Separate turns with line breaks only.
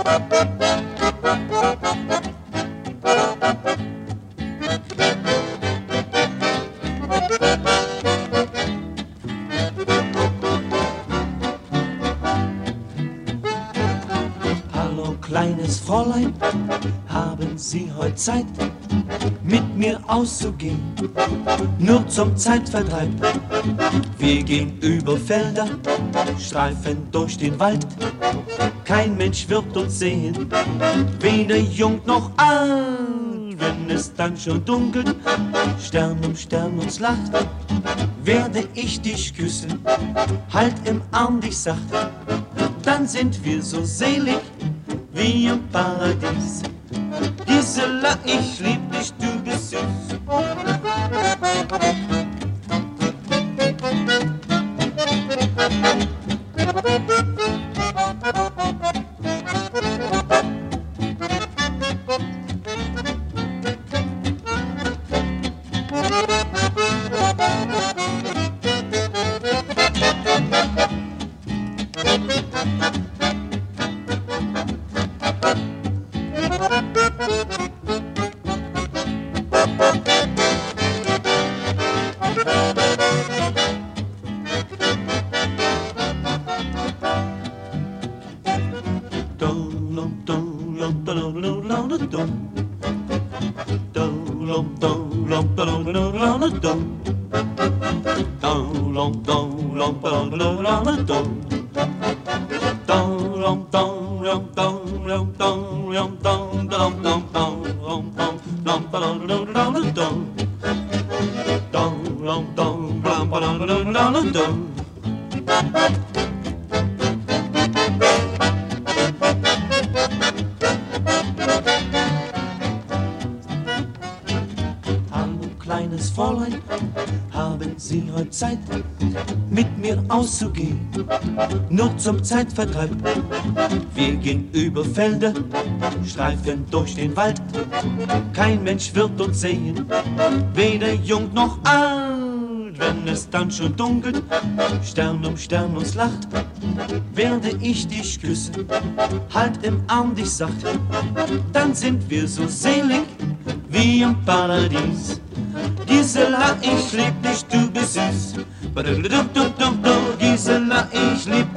Hallo kleines Fräulein, haben Sie heute Zeit, mit mir auszugehen, nur zum Zeitvertreib? Wir gehen über Felder, streifen durch den Wald, kein Mensch wird uns sehen, weder jung noch alt. Wenn es dann schon dunkelt, Stern um Stern uns lacht, werde ich dich küssen, halt im Arm dich sacht, dann sind wir so selig wie im Paradies. Gisela, ich lieb dich, du bist süß. Kleines Fräulein, haben Sie heute Zeit, mit mir auszugehen, nur zum Zeitvertreib? Wir gehen über Felder, streifen durch den Wald, kein Mensch wird uns sehen, weder jung noch alt. Wenn es dann schon dunkelt, Stern um Stern uns lacht, werde ich dich küssen, halt im Arm dich sacht, dann sind wir so selig wie im Paradies. Gisela, ich lieb dich, du bist süß. Gisela, ich lieb